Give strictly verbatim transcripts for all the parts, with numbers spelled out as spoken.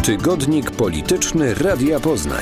Tygodnik Polityczny Radia Poznań.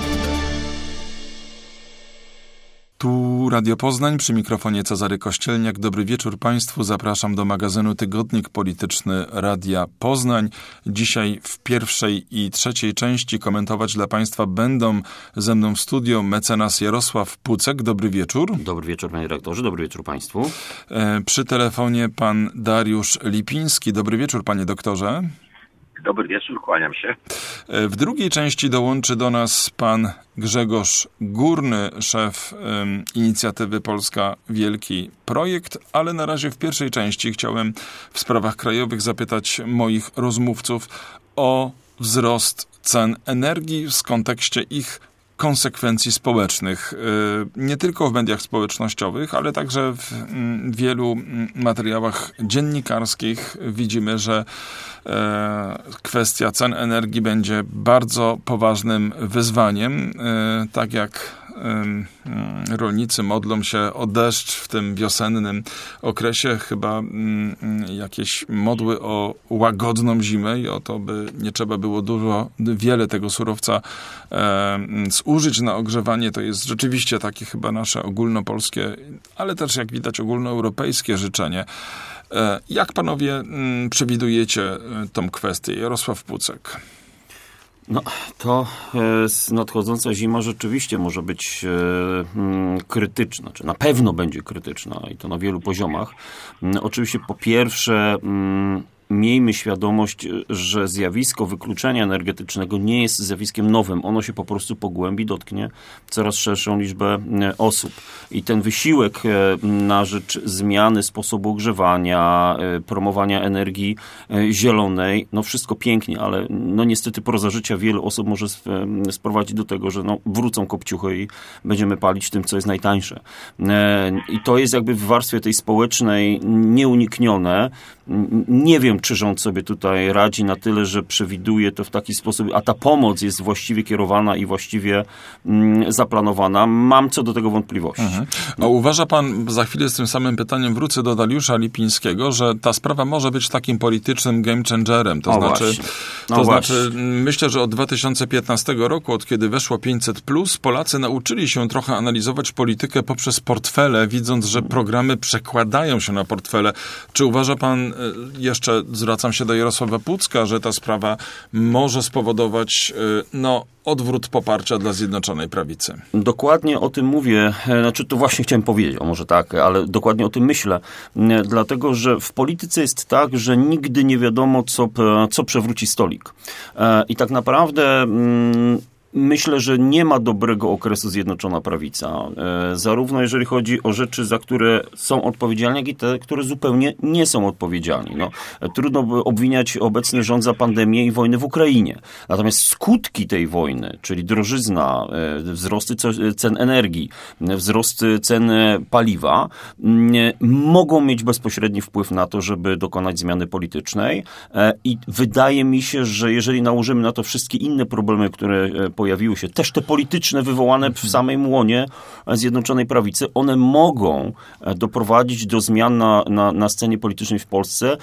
Tu Radio Poznań, przy mikrofonie Cezary Kościelniak. Dobry wieczór Państwu. Zapraszam do magazynu Tygodnik Polityczny Radia Poznań. Dzisiaj w pierwszej i trzeciej części komentować dla Państwa będą ze mną w studio mecenas Jarosław Pucek. Dobry wieczór. Dobry wieczór, panie redaktorze. Dobry wieczór Państwu. E, przy telefonie pan Dariusz Lipiński. Dobry wieczór, panie doktorze. Dobry wieczór, kłaniam się. W drugiej części dołączy do nas pan Grzegorz Górny, szef um, inicjatywy Polska Wielki Projekt, ale na razie w pierwszej części chciałem w sprawach krajowych zapytać moich rozmówców o wzrost cen energii w kontekście ich konsekwencji społecznych. Nie tylko w mediach społecznościowych, ale także w wielu materiałach dziennikarskich widzimy, że kwestia cen energii będzie bardzo poważnym wyzwaniem. Tak jak rolnicy modlą się o deszcz w tym wiosennym okresie, chyba jakieś modły o łagodną zimę i o to, by nie trzeba było dużo, wiele tego surowca zużyć na ogrzewanie. To jest rzeczywiście takie chyba nasze ogólnopolskie, ale też jak widać ogólnoeuropejskie życzenie. Jak panowie przewidujecie tą kwestię? Jarosław Pucek. No, to e, nadchodząca zima rzeczywiście może być e, m, krytyczna, czy na pewno będzie krytyczna i to na wielu poziomach. M, oczywiście po pierwsze m, miejmy świadomość, że zjawisko wykluczenia energetycznego nie jest zjawiskiem nowym. Ono się po prostu pogłębi, dotknie coraz szerszą liczbę osób. I ten wysiłek na rzecz zmiany sposobu ogrzewania, promowania energii zielonej, no wszystko pięknie, ale no niestety proza życia wielu osób może sprowadzić do tego, że no wrócą kopciuchy i będziemy palić tym, co jest najtańsze. I to jest jakby w warstwie tej społecznej nieuniknione. Nie wiem, czy rząd sobie tutaj radzi na tyle, że przewiduje to w taki sposób, a ta pomoc jest właściwie kierowana i właściwie mm, zaplanowana. Mam co do tego wątpliwości. Mhm. A uważa pan, za chwilę z tym samym pytaniem wrócę do Dariusza Lipińskiego, że ta sprawa może być takim politycznym game changerem. To o, znaczy, no to właśnie. znaczy myślę, że od dwa tysiące piętnastego roku, od kiedy weszło pięćset plus, Polacy nauczyli się trochę analizować politykę poprzez portfele, widząc, że programy przekładają się na portfele. Czy uważa pan, jeszcze zwracam się do Jarosława Pucka, że ta sprawa może spowodować no, odwrót poparcia dla Zjednoczonej Prawicy? Dokładnie o tym mówię, znaczy to właśnie chciałem powiedzieć, o może tak, ale dokładnie o tym myślę, dlatego, że w polityce jest tak, że nigdy nie wiadomo, co, co przewróci stolik. I tak naprawdę mm, myślę, że nie ma dobrego okresu Zjednoczona Prawica. E, zarówno jeżeli chodzi o rzeczy, za które są odpowiedzialni, jak i te, które zupełnie nie są odpowiedzialni. No, trudno by obwiniać obecny rząd za pandemię i wojnę w Ukrainie. Natomiast skutki tej wojny, czyli drożyzna, e, wzrosty cen energii, wzrosty cen paliwa, m, mogą mieć bezpośredni wpływ na to, żeby dokonać zmiany politycznej. E, I wydaje mi się, że jeżeli nałożymy na to wszystkie inne problemy, które pojawiły się, też te polityczne wywołane w samej łonie Zjednoczonej Prawicy, one mogą doprowadzić do zmian na, na, na scenie politycznej w Polsce.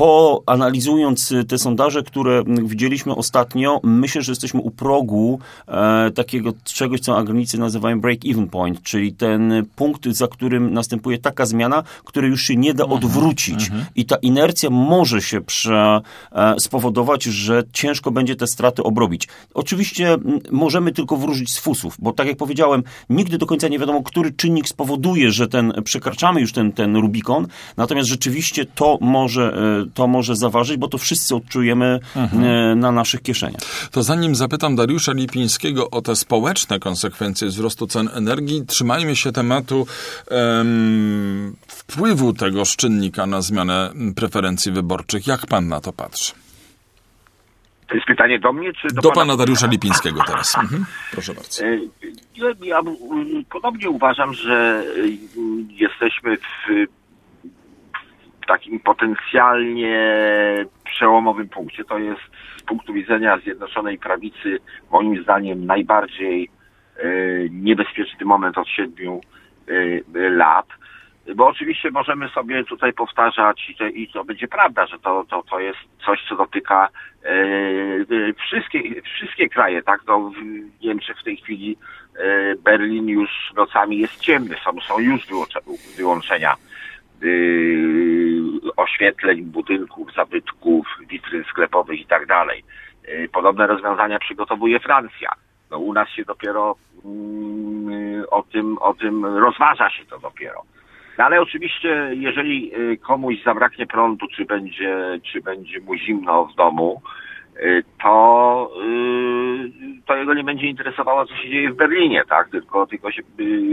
Poanalizując te sondaże, które widzieliśmy ostatnio, myślę, że jesteśmy u progu e, takiego czegoś, co anglicy nazywają break-even point, czyli ten punkt, za którym następuje taka zmiana, której już się nie da odwrócić. Mhm. I ta inercja może się prze, e, spowodować, że ciężko będzie te straty obrobić. Oczywiście możemy tylko wróżyć z fusów, bo tak jak powiedziałem, nigdy do końca nie wiadomo, który czynnik spowoduje, że ten, przekraczamy już ten, ten Rubikon, natomiast rzeczywiście to może, to może zaważyć, bo to wszyscy odczujemy mhm. na naszych kieszeniach. To zanim zapytam Dariusza Lipińskiego o te społeczne konsekwencje wzrostu cen energii, trzymajmy się tematu um, wpływu tego czynnika na zmianę preferencji wyborczych. Jak pan na to patrzy? To jest pytanie do mnie, czy do, do pana, pana Dariusza Lipińskiego teraz. Mhm. Proszę bardzo. Ja, ja podobnie uważam, że jesteśmy w, w takim potencjalnie przełomowym punkcie. To jest z punktu widzenia Zjednoczonej Prawicy moim zdaniem najbardziej niebezpieczny moment od siedmiu lat. bo oczywiście możemy sobie tutaj powtarzać i to, i to będzie prawda, że to, to, to jest coś, co dotyka e, wszystkie, wszystkie kraje, tak? No, w Niemczech w tej chwili e, Berlin już nocami jest ciemny, są, są już wyłączenia e, oświetleń, budynków, zabytków, witryn sklepowych i tak dalej. E, podobne rozwiązania przygotowuje Francja. No, u nas się dopiero mm, o tym, o tym rozważa się to dopiero. No, ale oczywiście, jeżeli komuś zabraknie prądu, czy będzie, czy będzie mu zimno w domu, to, to jego nie będzie interesowało, co się dzieje w Berlinie, tak? Tylko, tylko się...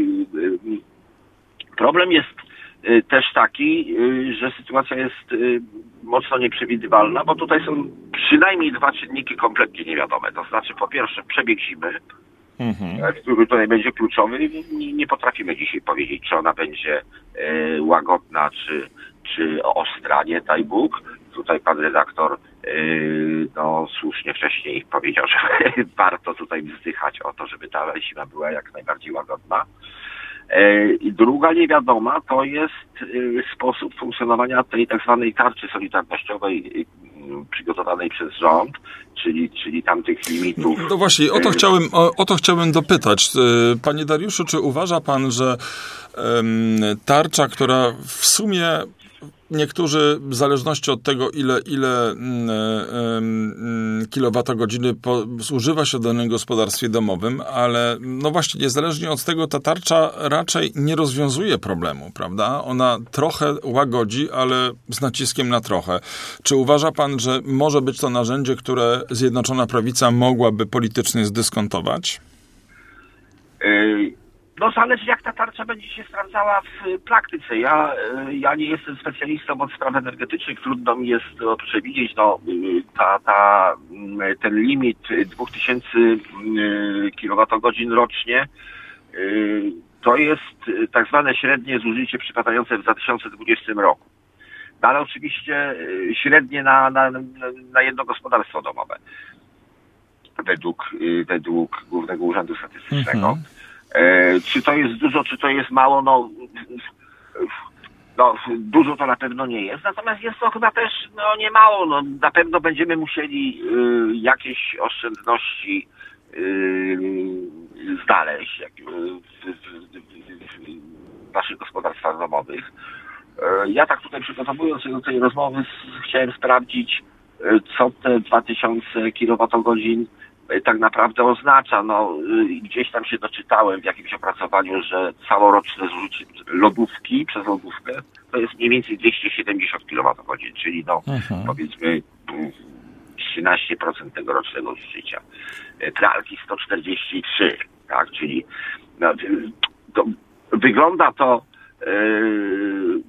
Problem jest też taki, że sytuacja jest mocno nieprzewidywalna, bo tutaj są przynajmniej dwa czynniki kompletnie niewiadome. To znaczy, po pierwsze, przebieg zimy, mhm. który tutaj będzie kluczowy. Nie, nie potrafimy dzisiaj powiedzieć, czy ona będzie e, łagodna, czy, czy ostra, nie daj Bóg. Tutaj pan redaktor e, no, słusznie wcześniej powiedział, że warto tutaj wzdychać o to, żeby ta zima była jak najbardziej łagodna. I druga niewiadoma to jest sposób funkcjonowania tej tak zwanej tarczy solidarnościowej przygotowanej przez rząd, czyli, czyli tamtych limitów. No właśnie, o to chciałem, o, o to chciałem dopytać. Panie Dariuszu, czy uważa pan, że um, tarcza, która w sumie niektórzy, w zależności od tego, ile, ile mm, mm, kilowatogodziny po, zużywa się w danym gospodarstwie domowym, ale no właśnie, niezależnie od tego, ta tarcza raczej nie rozwiązuje problemu, prawda? Ona trochę łagodzi, ale z naciskiem na trochę. Czy uważa pan, że może być to narzędzie, które Zjednoczona Prawica mogłaby politycznie zdyskontować? Yy. No zależy, jak ta tarcza będzie się sprawdzała w praktyce. Ja, ja nie jestem specjalistą od spraw energetycznych, trudno mi jest to przewidzieć. No, ta, ta, ten limit dwa tysiące kilowatogodzin rocznie to jest tak zwane średnie zużycie przypadające w dwa tysiące dwudziestym roku. No, ale oczywiście średnie na, na, na jedno gospodarstwo domowe według, według Głównego Urzędu Statystycznego. Mhm. E, czy to jest dużo, czy to jest mało, no, no dużo to na pewno nie jest, natomiast jest to chyba też no, nie mało, no, na pewno będziemy musieli y, jakieś oszczędności y, znaleźć jak, y, w, w, w, w naszych gospodarstwach domowych. E, ja tak tutaj przygotowując się do tej rozmowy z, chciałem sprawdzić, y, co te dwa tysiące kilowatogodzin tak naprawdę oznacza. No, gdzieś tam się doczytałem w jakimś opracowaniu, że całoroczne zużycie lodówki przez lodówkę to jest mniej więcej dwieście siedemdziesiąt kilowatogodzin, czyli no mhm. powiedzmy trzynaście procent tegorocznego zużycia. Pralki sto czterdzieści trzy, tak, czyli no, to, wygląda to yy,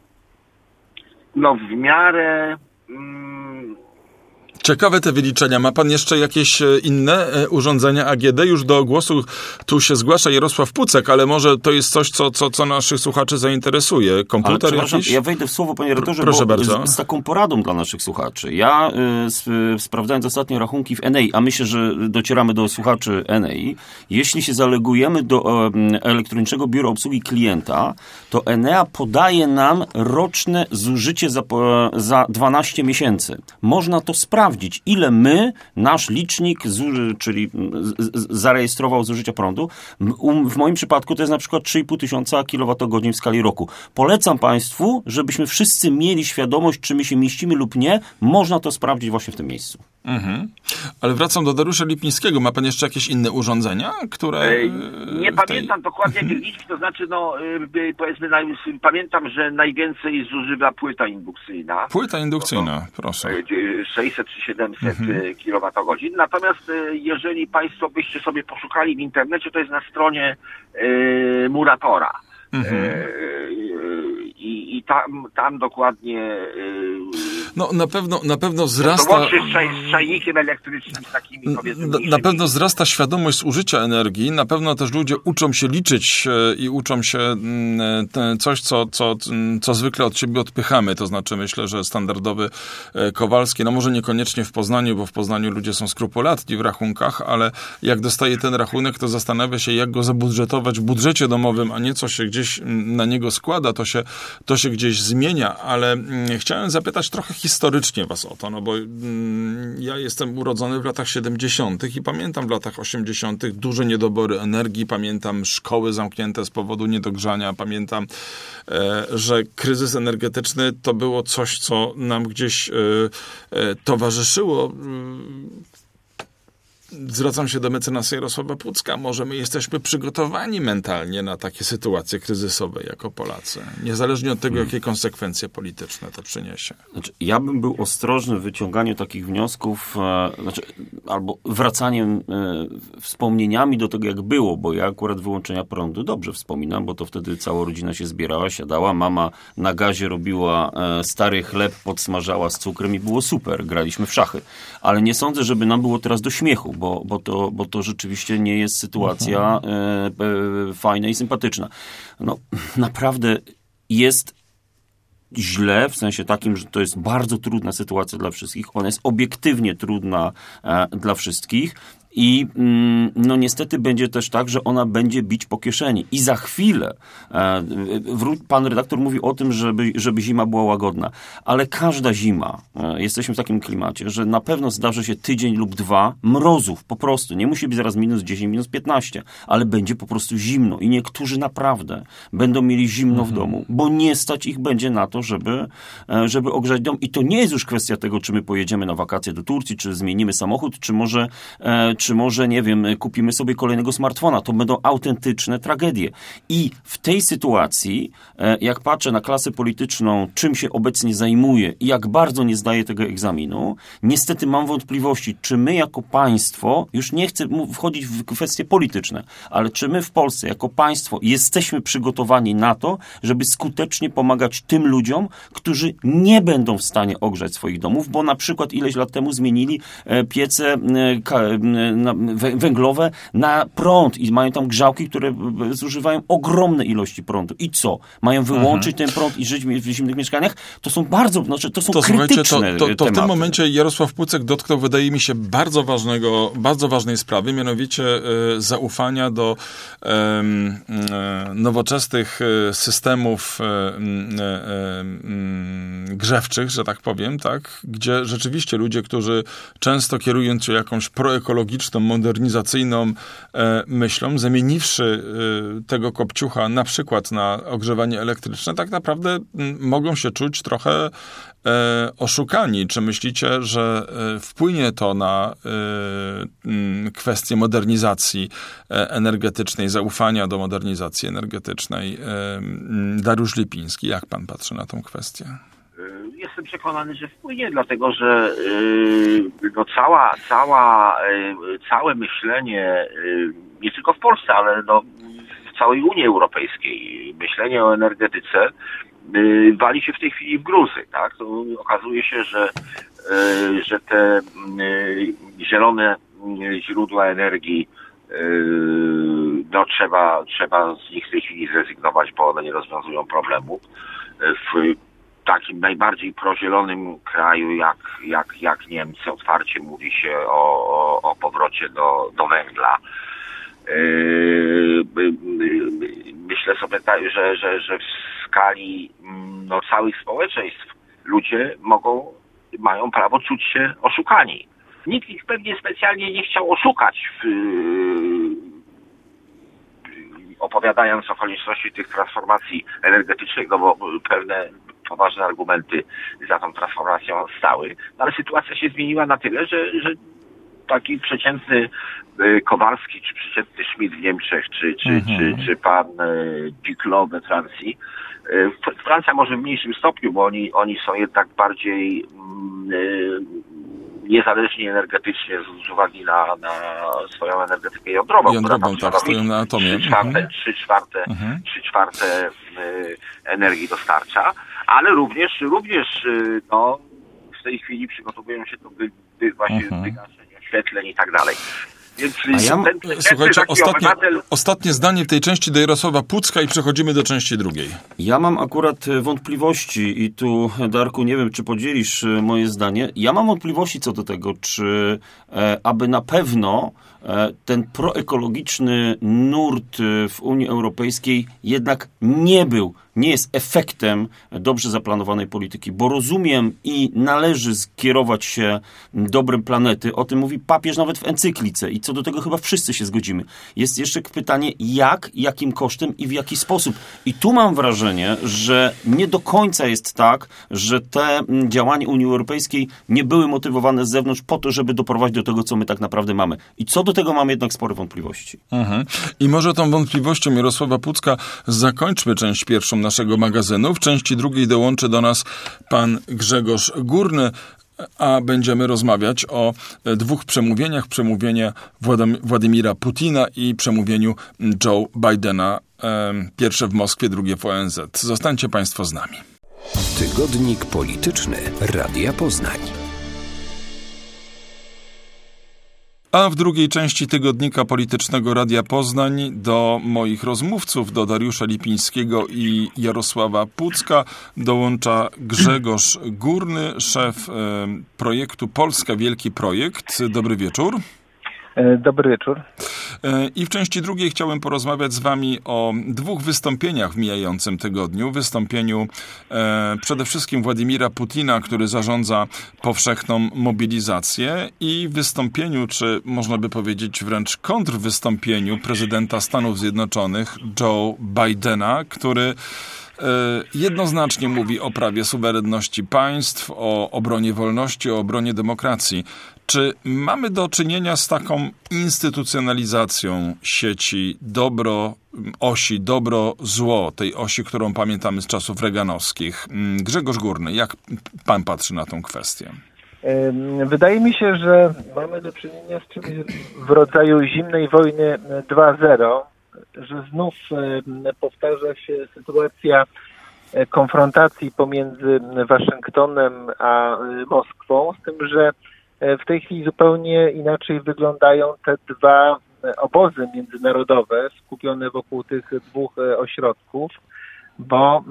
no w miarę mm, ciekawe te wyliczenia. Ma pan jeszcze jakieś inne urządzenia A G D? Już do głosu tu się zgłasza Jarosław Pucek, ale może to jest coś, co, co, co naszych słuchaczy zainteresuje. Komputer jakiś? Ja wejdę w słowo, panie redaktorze, Proszę bo bardzo. Z, z taką poradą dla naszych słuchaczy. Ja y, sprawdzając ostatnio rachunki w Enei, a myślę, że docieramy do słuchaczy Enei, jeśli się zalegujemy do y, elektronicznego biura obsługi klienta, to Enea podaje nam roczne zużycie za, za dwanaście miesięcy. Można to sprawdzić. Ile my, nasz licznik, czyli zarejestrował zużycia prądu. W moim przypadku to jest na przykład trzy i pół tysiąca kilowatogodzin w skali roku. Polecam państwu, żebyśmy wszyscy mieli świadomość, czy my się mieścimy lub nie. Można to sprawdzić właśnie w tym miejscu. Mhm. Ale wracam do Dariusza Lipińskiego. Ma pan jeszcze jakieś inne urządzenia, które... Ej, nie tej... pamiętam dokładnie jakich liczb, to znaczy, no powiedzmy, pamiętam, że najwięcej zużywa płyta indukcyjna. Płyta indukcyjna, to, proszę. sześćset czy siedemset mhm. kilowatogodzin. Natomiast jeżeli państwo byście sobie poszukali w internecie, to jest na stronie y, Muratora. Mhm. Y, i, i tam, tam dokładnie y, No na pewno, na pewno wzrasta... To łączy z, czaj, z czajnikiem elektrycznym, z takimi powiedzmy... Na, na pewno wzrasta świadomość zużycia energii, na pewno też ludzie uczą się liczyć i uczą się coś, co, co, co zwykle od siebie odpychamy, to znaczy myślę, że standardowy Kowalski, no może niekoniecznie w Poznaniu, bo w Poznaniu ludzie są skrupulatni w rachunkach, ale jak dostaje ten rachunek, to zastanawia się, jak go zabudżetować w budżecie domowym, a nie co się gdzieś na niego składa, to się, to się gdzieś zmienia, ale chciałem zapytać trochę historycznie was o to, no bo ja jestem urodzony w latach siedemdziesiątych i pamiętam w latach osiemdziesiątych duże niedobory energii, pamiętam szkoły zamknięte z powodu niedogrzania, pamiętam, że kryzys energetyczny to było coś, co nam gdzieś towarzyszyło. Zwracam się do mecenasa Jarosława Pucka. Może my jesteśmy przygotowani mentalnie na takie sytuacje kryzysowe jako Polacy, niezależnie od tego, hmm. jakie konsekwencje polityczne to przyniesie. Znaczy, ja bym był ostrożny w wyciąganiu takich wniosków, e, znaczy, albo wracaniem e, wspomnieniami do tego, jak było, bo ja akurat wyłączenia prądu dobrze wspominam, bo to wtedy cała rodzina się zbierała, siadała, mama na gazie robiła e, stary chleb, podsmażała z cukrem i było super, graliśmy w szachy. Ale nie sądzę, żeby nam było teraz do śmiechu, Bo, bo, to, bo to rzeczywiście nie jest sytuacja e, e, fajna i sympatyczna. No, naprawdę jest źle, w sensie takim, że to jest bardzo trudna sytuacja dla wszystkich. Ona jest obiektywnie trudna e, dla wszystkich. I no niestety będzie też tak, że ona będzie bić po kieszeni. I za chwilę e, pan redaktor mówi o tym, żeby, żeby zima była łagodna. Ale każda zima, e, jesteśmy w takim klimacie, że na pewno zdarzy się tydzień lub dwa mrozów po prostu. Nie musi być zaraz minus dziesięć, minus piętnaście, ale będzie po prostu zimno. I niektórzy naprawdę będą mieli zimno mhm. w domu, bo nie stać ich będzie na to, żeby, e, żeby ogrzać dom. I to nie jest już kwestia tego, czy my pojedziemy na wakacje do Turcji, czy zmienimy samochód, czy może e, czy może, nie wiem, kupimy sobie kolejnego smartfona. To będą autentyczne tragedie. I w tej sytuacji, jak patrzę na klasę polityczną, czym się obecnie zajmuje i jak bardzo nie zdaje tego egzaminu, niestety mam wątpliwości, czy my jako państwo, już nie chcę wchodzić w kwestie polityczne, ale czy my w Polsce jako państwo jesteśmy przygotowani na to, żeby skutecznie pomagać tym ludziom, którzy nie będą w stanie ogrzać swoich domów, bo na przykład ileś lat temu zmienili piece węglowe na prąd i mają tam grzałki, które zużywają ogromne ilości prądu. I co? Mają wyłączyć mhm. ten prąd i żyć w zimnych mieszkaniach? To są bardzo, znaczy to są to, krytyczne to, to, to w tym momencie tematy. Jarosław Pucek dotknął, wydaje mi się, bardzo ważnego, bardzo ważnej sprawy, mianowicie e, zaufania do e, e, nowoczesnych systemów e, e, e, grzewczych, że tak powiem, tak? Gdzie rzeczywiście ludzie, którzy często kierując się jakąś proekologiczną, modernizacyjną e, myślą, zamieniwszy e, tego kopciucha na przykład na ogrzewanie elektryczne, tak naprawdę m, mogą się czuć trochę e, oszukani. Czy myślicie, że e, wpłynie to na e, m, kwestię modernizacji e, energetycznej, zaufania do modernizacji energetycznej? E, m, Dariusz Lipiński, jak pan patrzy na tą kwestię? Jestem przekonany, że wpłynie, dlatego że yy, no cała, cała, yy, całe myślenie, yy, nie tylko w Polsce, ale no, w całej Unii Europejskiej, myślenie o energetyce yy, wali się w tej chwili w gruzy. Tak? To okazuje się, że, yy, że te yy, zielone źródła energii, yy, no trzeba, trzeba z nich w tej chwili zrezygnować, bo one nie rozwiązują problemu. W takim najbardziej prozielonym kraju jak, jak, jak Niemcy otwarcie mówi się o, o, o powrocie do, do węgla. Yy, myślę sobie, tak, że, że, że w skali no, całych społeczeństw ludzie mogą, mają prawo czuć się oszukani. Nikt ich pewnie specjalnie nie chciał oszukać w, opowiadając o konieczności tych transformacji energetycznych, no bo pewne poważne argumenty za tą transformacją stały. No ale sytuacja się zmieniła na tyle, że, że taki przeciętny Kowalski, czy przeciętny Schmidt w Niemczech, czy, czy, mhm. czy, czy pan Duclos we Francji. Francja może w mniejszym stopniu, bo oni, oni są jednak bardziej mm, niezależni energetycznie z uwagi na, na swoją energetykę jądrową, jądrową która tam stoją na atomie. Trzy czwarte, mhm. trzy czwarte, mhm. trzy czwarte energii dostarcza, ale również, również no, w tej chwili przygotowują się do wy, wy, właśnie Mhm. wygaszenia świetleń i tak dalej. Więc A ja- ten, ten, Słuchajcie, taki ostatnie, obywatel... ostatnie zdanie w tej części do Jarosława Pucka i przechodzimy do części drugiej. Ja mam akurat wątpliwości i tu, Darku, nie wiem, czy podzielisz moje zdanie. Ja mam wątpliwości co do tego, czy e, aby na pewno e, ten proekologiczny nurt w Unii Europejskiej jednak nie był, nie jest efektem dobrze zaplanowanej polityki, bo rozumiem i należy skierować się dobrem planety. O tym mówi papież nawet w encyklice i co do tego chyba wszyscy się zgodzimy. Jest jeszcze pytanie, jak, jakim kosztem i w jaki sposób. I tu mam wrażenie, że nie do końca jest tak, że te działania Unii Europejskiej nie były motywowane z zewnątrz po to, żeby doprowadzić do tego, co my tak naprawdę mamy. I co do tego mam jednak spore wątpliwości. Mhm. I może tą wątpliwością Jarosława Pucka zakończmy część pierwszą naszego magazynu. W części drugiej dołączy do nas pan Grzegorz Górny, a będziemy rozmawiać o dwóch przemówieniach. Przemówienie Władym- Władimira Putina i przemówieniu Joe Bidena. Pierwsze w Moskwie, drugie w O N Z. Zostańcie państwo z nami. Tygodnik polityczny Radia Poznań. A w drugiej części Tygodnika Politycznego Radia Poznań do moich rozmówców, do Dariusza Lipińskiego i Jarosława Pucka, dołącza Grzegorz Górny, szef e, projektu Polska Wielki Projekt. Dobry wieczór. Dobry wieczór. I w części drugiej chciałem porozmawiać z wami o dwóch wystąpieniach w mijającym tygodniu. Wystąpieniu e, przede wszystkim Władimira Putina, który zarządza powszechną mobilizację, i wystąpieniu, czy można by powiedzieć wręcz kontrwystąpieniu prezydenta Stanów Zjednoczonych Joe Bidena, który jednoznacznie mówi o prawie suwerenności państw, o obronie wolności, o obronie demokracji. Czy mamy do czynienia z taką instytucjonalizacją sieci dobro, osi dobro-zło, tej osi, którą pamiętamy z czasów reganowskich? Grzegorz Górny, jak pan patrzy na tą kwestię? Wydaje mi się, że mamy do czynienia z czymś w rodzaju zimnej wojny dwa zero, że znów powtarza się sytuacja konfrontacji pomiędzy Waszyngtonem a Moskwą, z tym, że w tej chwili zupełnie inaczej wyglądają te dwa obozy międzynarodowe skupione wokół tych dwóch ośrodków, bo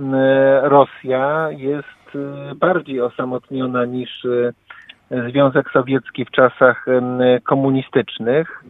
Rosja jest bardziej osamotniona niż Związek Sowiecki w czasach komunistycznych.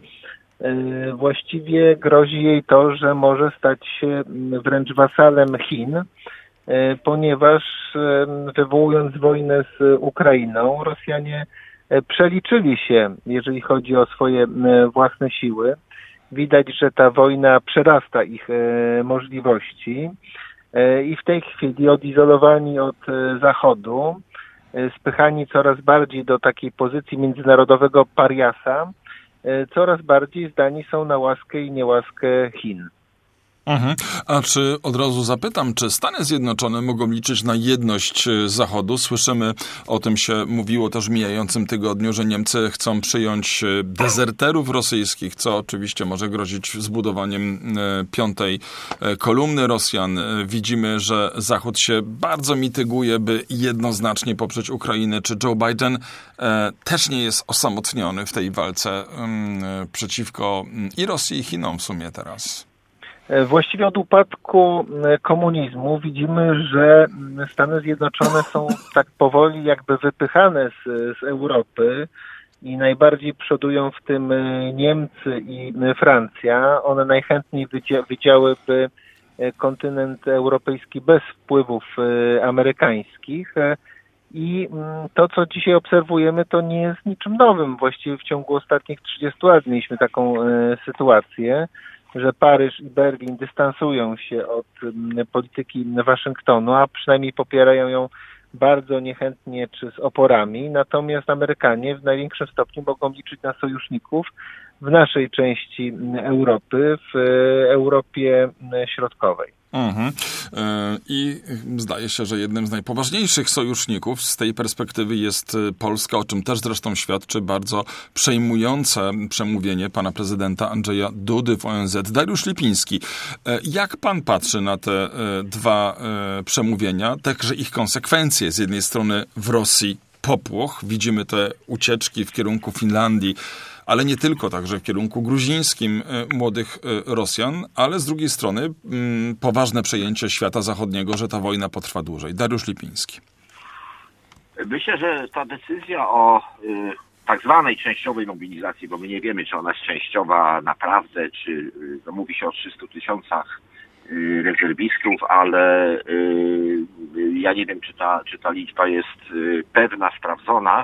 Właściwie grozi jej to, że może stać się wręcz wasalem Chin, ponieważ wywołując wojnę z Ukrainą, Rosjanie przeliczyli się, jeżeli chodzi o swoje własne siły. Widać, że ta wojna przerasta ich możliwości i w tej chwili odizolowani od Zachodu, spychani coraz bardziej do takiej pozycji międzynarodowego pariasa, coraz bardziej zdani są na łaskę i niełaskę Chin. Mhm. A czy od razu zapytam, czy Stany Zjednoczone mogą liczyć na jedność Zachodu? Słyszymy, o tym się mówiło też w mijającym tygodniu, że Niemcy chcą przyjąć dezerterów rosyjskich, co oczywiście może grozić zbudowaniem piątej kolumny Rosjan. Widzimy, że Zachód się bardzo mityguje, by jednoznacznie poprzeć Ukrainę. Czy Joe Biden e, też nie jest osamotniony w tej walce e, przeciwko i Rosji, i Chinom w sumie teraz? Właściwie od upadku komunizmu widzimy, że Stany Zjednoczone są tak powoli jakby wypychane z, z Europy i najbardziej przodują w tym Niemcy i Francja. One najchętniej wydzia- widziałyby kontynent europejski bez wpływów amerykańskich. I to, co dzisiaj obserwujemy, to nie jest niczym nowym. Właściwie w ciągu ostatnich trzydziestu lat mieliśmy taką sytuację, że Paryż i Berlin dystansują się od polityki Waszyngtonu, a przynajmniej popierają ją bardzo niechętnie czy z oporami. Natomiast Amerykanie w największym stopniu mogą liczyć na sojuszników w naszej części Europy, w Europie Środkowej. Mhm. I zdaje się, że jednym z najpoważniejszych sojuszników z tej perspektywy jest Polska, o czym też zresztą świadczy bardzo przejmujące przemówienie pana prezydenta Andrzeja Dudy w O N Z. Dariusz Lipiński, jak pan patrzy na te dwa przemówienia, także ich konsekwencje? Z jednej strony w Rosji popłoch. Widzimy te ucieczki w kierunku Finlandii, ale nie tylko, także w kierunku gruzińskim młodych Rosjan, ale z drugiej strony poważne przejęcie świata zachodniego, że ta wojna potrwa dłużej. Dariusz Lipiński. Myślę, że ta decyzja o y, tak zwanej częściowej mobilizacji, bo my nie wiemy, czy ona jest częściowa naprawdę, czy y, no, mówi się o trzystu tysiącach y, rezerwistów, ale y, ja nie wiem, czy ta, czy ta liczba jest y, pewna, sprawdzona.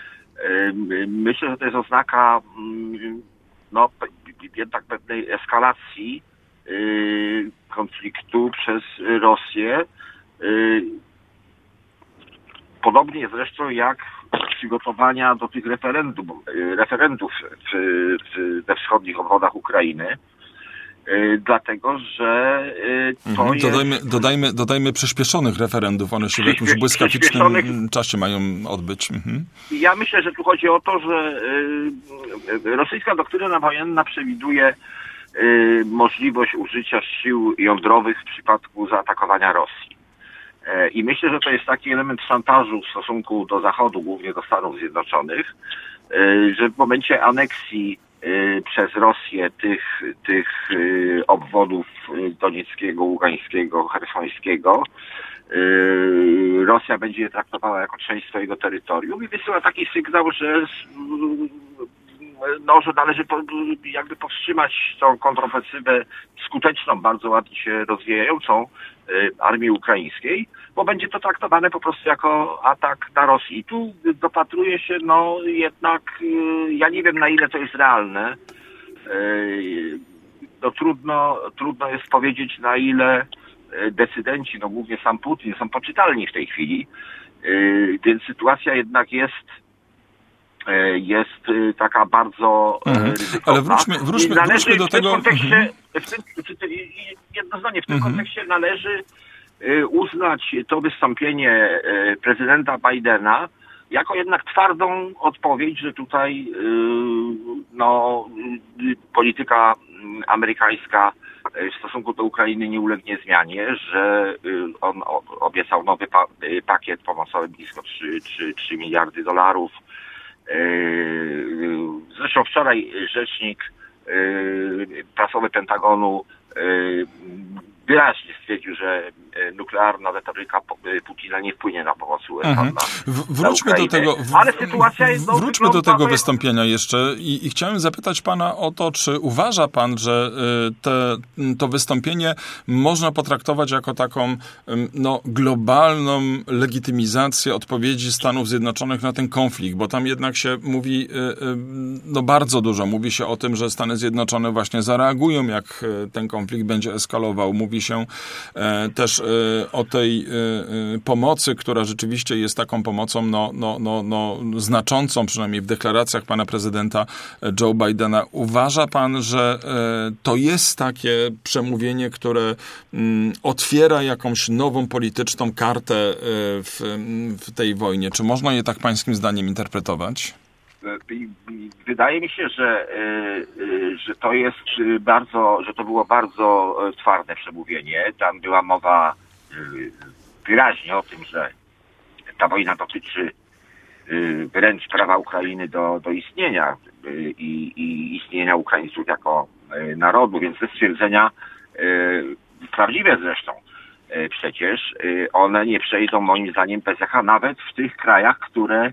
Y, myślę, że to jest oznaka y, no, jednak pewnej eskalacji y, konfliktu przez Rosję. Y, Podobnie zresztą jak przygotowania do tych referendum, referendów w, w, we wschodnich obwodach Ukrainy, dlatego że to mhm, jest... Dodajmy, dodajmy, dodajmy przyspieszonych referendów, one się w jakimś błyskawicznym czasie mają odbyć. Mhm. Ja myślę, że tu chodzi o to, że rosyjska doktryna wojenna przewiduje możliwość użycia sił jądrowych w przypadku zaatakowania Rosji. I myślę, że to jest taki element szantażu w stosunku do Zachodu, głównie do Stanów Zjednoczonych, że w momencie aneksji przez Rosję tych, tych obwodów donieckiego, ługańskiego, chersońskiego, Rosja będzie je traktowała jako część swojego terytorium i wysyła taki sygnał, że no, że należy po, jakby powstrzymać tą kontrofensywę skuteczną, bardzo ładnie się rozwijającą y, armii ukraińskiej, bo będzie to traktowane po prostu jako atak na Rosję. I tu dopatruje się, no jednak, y, ja nie wiem, na ile to jest realne. Y, no trudno, trudno jest powiedzieć, na ile decydenci, no głównie sam Putin, są poczytalni w tej chwili, y, więc sytuacja jednak jest jest taka bardzo mhm. ryzykowna. Ale wróćmy, wróćmy, wróćmy do tego... W tym kontekście, w tym, jedno zdanie, w tym mhm. kontekście należy uznać to wystąpienie prezydenta Bidena jako jednak twardą odpowiedź, że tutaj no, polityka amerykańska w stosunku do Ukrainy nie ulegnie zmianie, że on obiecał nowy pakiet pomocowy blisko trzy miliardy dolarów. Zresztą wczoraj rzecznik prasowy Pentagonu wyraźnie stwierdził, że nuklearna retoryka Putina nie wpłynie na pomoc U S A. Mhm. Wróćmy do tego, w, Ale sytuacja jest no, wróćmy do tego wystąpienia jeszcze i, i chciałem zapytać pana o to, czy uważa pan, że te, to wystąpienie można potraktować jako taką no, globalną legitymizację odpowiedzi Stanów Zjednoczonych na ten konflikt, bo tam jednak się mówi no, bardzo dużo. Mówi się o tym, że Stany Zjednoczone właśnie zareagują, jak ten konflikt będzie eskalował. Mówi się też o tej pomocy, która rzeczywiście jest taką pomocą no, no, no, no, znaczącą, przynajmniej w deklaracjach pana prezydenta Joe Bidena. Uważa pan, że to jest takie przemówienie, które otwiera jakąś nową polityczną kartę w, w tej wojnie? Czy można je tak pańskim zdaniem interpretować? Wydaje mi się, że, że to jest bardzo, że to było bardzo twarde przemówienie. Tam była mowa wyraźnie o tym, że ta wojna dotyczy wręcz prawa Ukrainy do, do istnienia i, i istnienia Ukraińców jako narodu, więc te stwierdzenia, prawdziwe zresztą przecież, one nie przejdą moim zdaniem bez echa nawet w tych krajach, które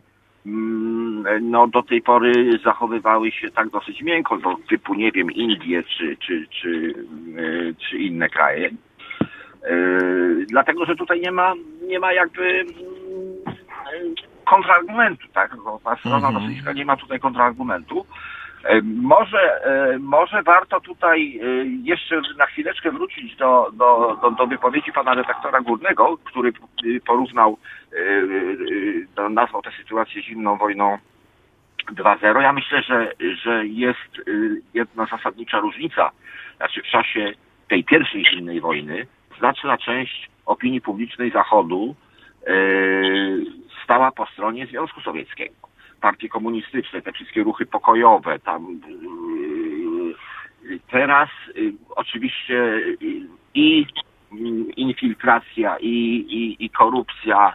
no do tej pory zachowywały się tak dosyć miękko, do typu, nie wiem, Indie czy, czy, czy, czy inne kraje. Yy, dlatego, że tutaj nie ma, nie ma jakby yy, kontrargumentu, tak? Bo ta strona mm-hmm. rosyjska nie ma tutaj kontrargumentu. Yy, może, yy, może warto tutaj yy, jeszcze na chwileczkę wrócić do, do, do, do wypowiedzi pana redaktora Górnego, który yy, porównał, yy, yy, nazwał tę sytuację zimną wojną dwa zero. Ja myślę, że, że jest yy, jedna zasadnicza różnica. Znaczy w czasie tej pierwszej zimnej wojny znaczna część opinii publicznej Zachodu yy, stała po stronie Związku Sowieckiego. Partie komunistyczne, te wszystkie ruchy pokojowe, tam yy, teraz yy, oczywiście yy, i infiltracja i, i, i korupcja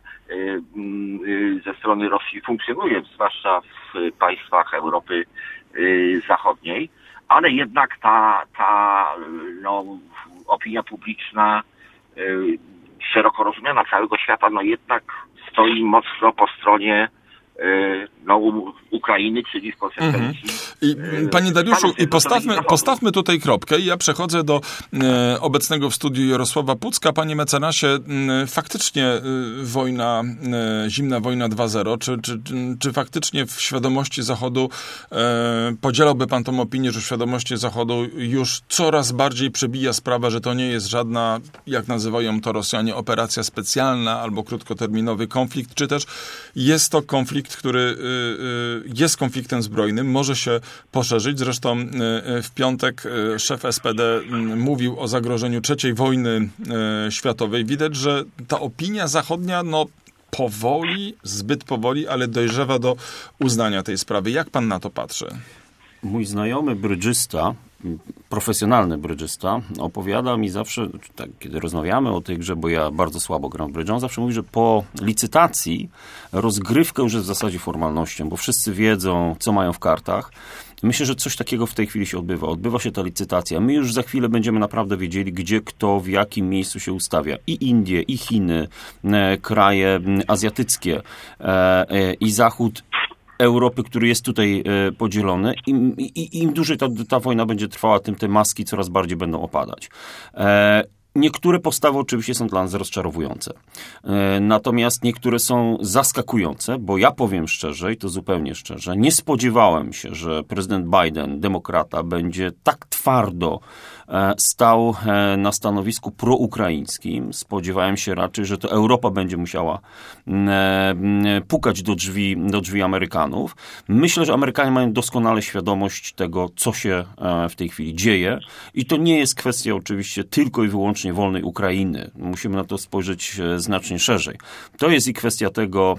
ze strony Rosji funkcjonuje, zwłaszcza w państwach Europy Zachodniej, ale jednak ta, ta no, opinia publiczna szeroko rozumiana całego świata, no jednak stoi mocno po stronie no, Ukrainy, czyli w konsekwencji. Mhm. I panie Dariuszu, i postawmy, postawmy tutaj kropkę. Ja przechodzę do e, obecnego w studiu Jarosława Pucka. Panie mecenasie, e, faktycznie e, wojna, e, zimna wojna dwa zero, czy, czy, czy faktycznie w świadomości Zachodu e, podzielałby pan tą opinię, że w świadomości Zachodu już coraz bardziej przebija sprawa, że to nie jest żadna, jak nazywają to Rosjanie, operacja specjalna albo krótkoterminowy konflikt, czy też jest to konflikt, który jest konfliktem zbrojnym, może się poszerzyć. Zresztą w piątek szef S P D mówił o zagrożeniu trzeciej wojny światowej. Widać, że ta opinia zachodnia, no powoli, zbyt powoli, ale dojrzewa do uznania tej sprawy. Jak pan na to patrzy? Mój znajomy brydżysta, profesjonalny brydżysta, opowiada mi zawsze, tak, kiedy rozmawiamy o tej grze, bo ja bardzo słabo gram w brydża, on zawsze mówi, że po licytacji rozgrywka już jest w zasadzie formalnością, bo wszyscy wiedzą, co mają w kartach. Myślę, że coś takiego w tej chwili się odbywa. Odbywa się ta licytacja. My już za chwilę będziemy naprawdę wiedzieli, gdzie, kto, w jakim miejscu się ustawia. I Indie, i Chiny, e, kraje azjatyckie, e, e, i Zachód Europy, który jest tutaj e, podzielony. Im, i, im dłużej ta, ta wojna będzie trwała, tym te maski coraz bardziej będą opadać. E, Niektóre postawy oczywiście są dla nas rozczarowujące. E, natomiast niektóre są zaskakujące, bo ja powiem szczerze, i to zupełnie szczerze, nie spodziewałem się, że prezydent Biden, demokrata, będzie tak twardo e, stał e, na stanowisku proukraińskim. Spodziewałem się raczej, że to Europa będzie musiała e, pukać do drzwi, do drzwi Amerykanów. Myślę, że Amerykanie mają doskonale świadomość tego, co się e, w tej chwili dzieje. I to nie jest kwestia oczywiście tylko i wyłącznie wolnej Ukrainy. Musimy na to spojrzeć znacznie szerzej. To jest i kwestia tego,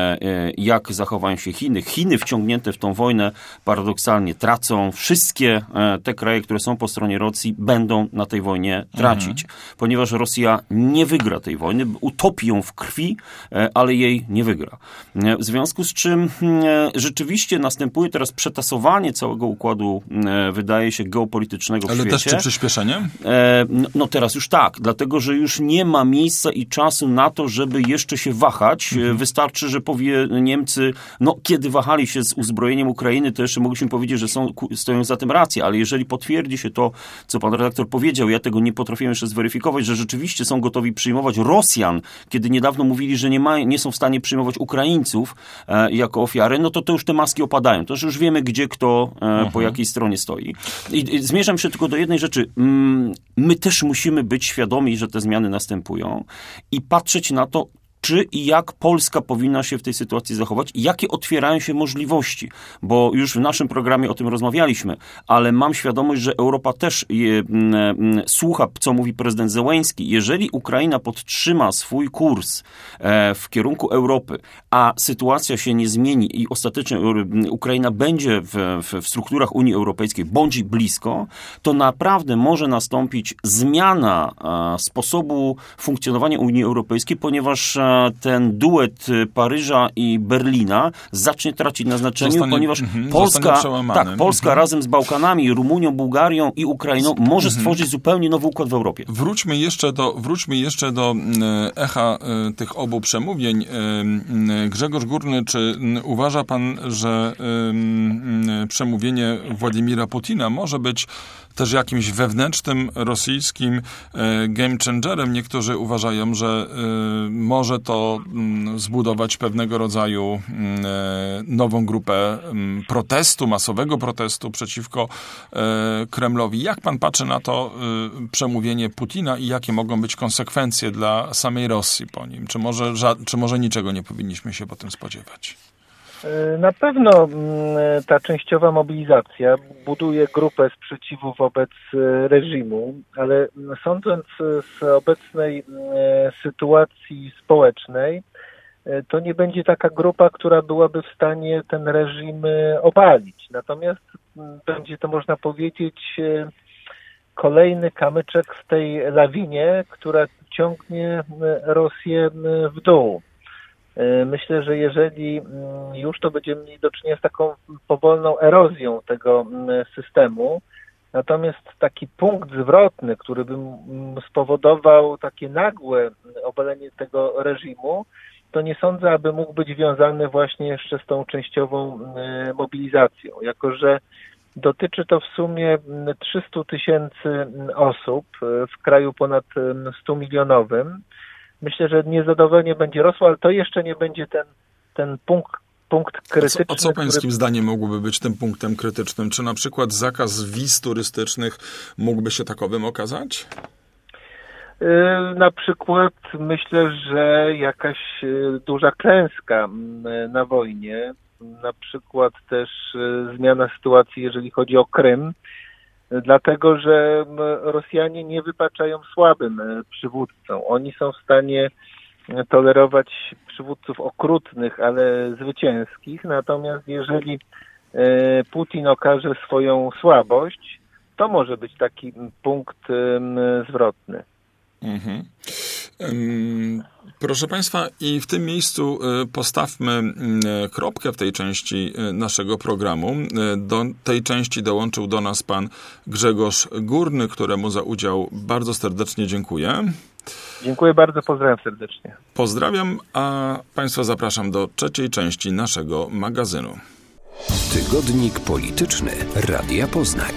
jak zachowają się Chiny. Chiny wciągnięte w tą wojnę paradoksalnie tracą. Wszystkie te kraje, które są po stronie Rosji, będą na tej wojnie tracić. Mhm. Ponieważ Rosja nie wygra tej wojny, utopi ją w krwi, ale jej nie wygra. W związku z czym rzeczywiście następuje teraz przetasowanie całego układu, wydaje się, geopolitycznego w ale świecie. Ale też czy przyspieszenie? No teraz już tak, dlatego, że już nie ma miejsca i czasu na to, żeby jeszcze się wahać. Mhm. Wystarczy, że powie Niemcy, no kiedy wahali się z uzbrojeniem Ukrainy, to jeszcze mogliśmy powiedzieć, że są, stoją za tym racje, ale jeżeli potwierdzi się to, co pan redaktor powiedział, ja tego nie potrafiłem jeszcze zweryfikować, że rzeczywiście są gotowi przyjmować Rosjan, kiedy niedawno mówili, że nie, ma, nie są w stanie przyjmować Ukraińców e, jako ofiary, no to to już te maski opadają. To już wiemy, gdzie kto e, mhm. po jakiej stronie stoi. I, i zmierzam się tylko do jednej rzeczy. My też musimy być świadomi, że te zmiany następują i patrzeć na to, czy i jak Polska powinna się w tej sytuacji zachować i jakie otwierają się możliwości, bo już w naszym programie o tym rozmawialiśmy, ale mam świadomość, że Europa też je, m, m, słucha, co mówi prezydent Zełenski. Jeżeli Ukraina podtrzyma swój kurs e, w kierunku Europy, a sytuacja się nie zmieni i ostatecznie Ukraina będzie w, w, w strukturach Unii Europejskiej bądź blisko, to naprawdę może nastąpić zmiana e, sposobu funkcjonowania Unii Europejskiej, ponieważ e, ten duet Paryża i Berlina zacznie tracić na znaczeniu, zostanie, ponieważ mm, Polska, tak, Polska mm. razem z Bałkanami, Rumunią, Bułgarią i Ukrainą może mm. stworzyć zupełnie nowy układ w Europie. Wróćmy jeszcze do, wróćmy jeszcze do echa tych obu przemówień. Grzegorz Górny, czy uważa pan, że przemówienie Władimira Putina może być też jakimś wewnętrznym rosyjskim game changerem? Niektórzy uważają, że może to zbudować pewnego rodzaju nową grupę protestu, masowego protestu przeciwko Kremlowi. Jak pan patrzy na to przemówienie Putina i jakie mogą być konsekwencje dla samej Rosji po nim? Czy może, czy może niczego nie powinniśmy się po tym spodziewać? Na pewno ta częściowa mobilizacja buduje grupę sprzeciwu wobec reżimu, ale sądząc z obecnej sytuacji społecznej, to nie będzie taka grupa, która byłaby w stanie ten reżim obalić. Natomiast będzie to, można powiedzieć, kolejny kamyczek w tej lawinie, która ciągnie Rosję w dół. Myślę, że jeżeli już, to będziemy mieli do czynienia z taką powolną erozją tego systemu. Natomiast taki punkt zwrotny, który by spowodował takie nagłe obalenie tego reżimu, to nie sądzę, aby mógł być wiązany właśnie jeszcze z tą częściową mobilizacją. Jako że dotyczy to w sumie trzysta tysięcy osób w kraju ponad stu milionowym. Myślę, że niezadowolenie będzie rosło, ale to jeszcze nie będzie ten, ten punkt, punkt krytyczny. A co, a co pańskim który... zdaniem mógłby być tym punktem krytycznym? Czy na przykład zakaz wiz turystycznych mógłby się takowym okazać? Na przykład myślę, że jakaś duża klęska na wojnie, na przykład też zmiana sytuacji, jeżeli chodzi o Krym, dlatego że Rosjanie nie wypaczają słabym przywódcom. Oni są w stanie tolerować przywódców okrutnych, ale zwycięskich, natomiast jeżeli Putin okaże swoją słabość, to może być taki punkt zwrotny. Mhm. Proszę Państwa, i w tym miejscu postawmy kropkę w tej części naszego programu. Do tej części dołączył do nas pan Grzegorz Górny, któremu za udział bardzo serdecznie dziękuję. Dziękuję bardzo, pozdrawiam serdecznie. Pozdrawiam, a Państwa zapraszam do trzeciej części naszego magazynu. Tygodnik polityczny Radia Poznań.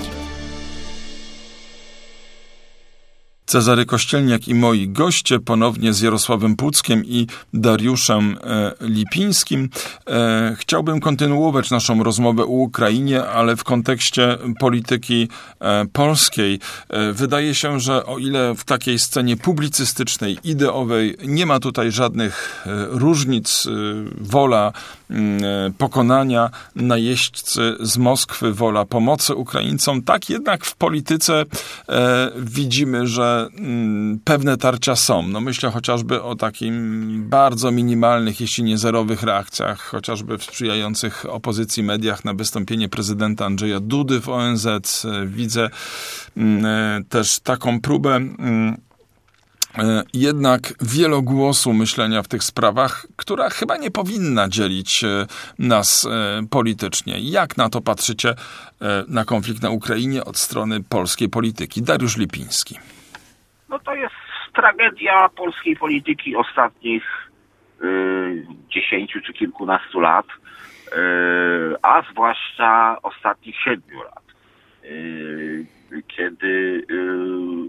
Cezary Kościelniak i moi goście ponownie z Jarosławem Puckiem i Dariuszem e, Lipińskim. E, chciałbym kontynuować naszą rozmowę o Ukrainie, ale w kontekście polityki e, polskiej. E, wydaje się, że o ile w takiej scenie publicystycznej, ideowej nie ma tutaj żadnych e, różnic, e, wola e, pokonania najeźdźcy z Moskwy, wola pomocy Ukraińcom, tak jednak w polityce e, widzimy, że pewne tarcia są. No myślę chociażby o takim bardzo minimalnych, jeśli nie zerowych reakcjach, chociażby w sprzyjających opozycji mediach na wystąpienie prezydenta Andrzeja Dudy w O N Z. Widzę też taką próbę jednak wielogłosu myślenia w tych sprawach, która chyba nie powinna dzielić nas politycznie. Jak na to patrzycie, na konflikt na Ukrainie od strony polskiej polityki? Dariusz Lipiński. No to jest tragedia polskiej polityki ostatnich y, dziesięciu czy kilkunastu lat, y, a zwłaszcza ostatnich siedmiu lat, y, kiedy y,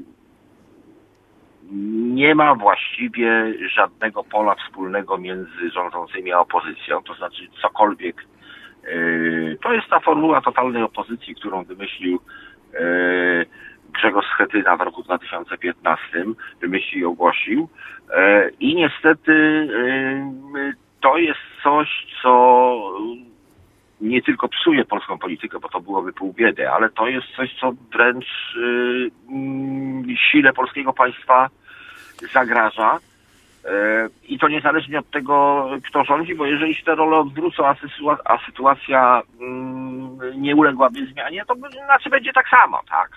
nie ma właściwie żadnego pola wspólnego między rządzącymi a opozycją, to znaczy cokolwiek. Y, to jest ta formuła totalnej opozycji, którą wymyślił y, Grzegorz Schetyna w roku dwa tysiące piętnastym, wymyślił i ogłosił. I niestety to jest coś, co nie tylko psuje polską politykę, bo to byłoby pół biedy, ale to jest coś, co wręcz sile polskiego państwa zagraża. I to niezależnie od tego, kto rządzi, bo jeżeli się te role odwrócą, a, sytua- a sytuacja nie uległaby zmianie, to znaczy będzie tak samo, tak?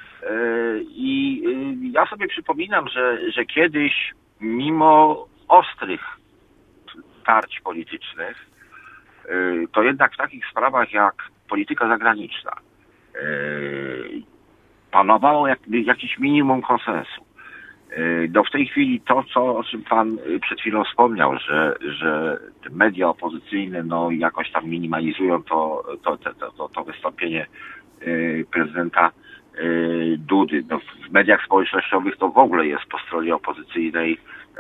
I ja sobie przypominam, że, że kiedyś, mimo ostrych tarć politycznych, to jednak w takich sprawach jak polityka zagraniczna panowało jak, jakiś minimum konsensu. No w tej chwili to, co, o czym pan przed chwilą wspomniał, że, że te media opozycyjne no, jakoś tam minimalizują to, to, to, to, to wystąpienie prezydenta Dudy. No, w mediach społecznościowych to w ogóle jest po stronie opozycyjnej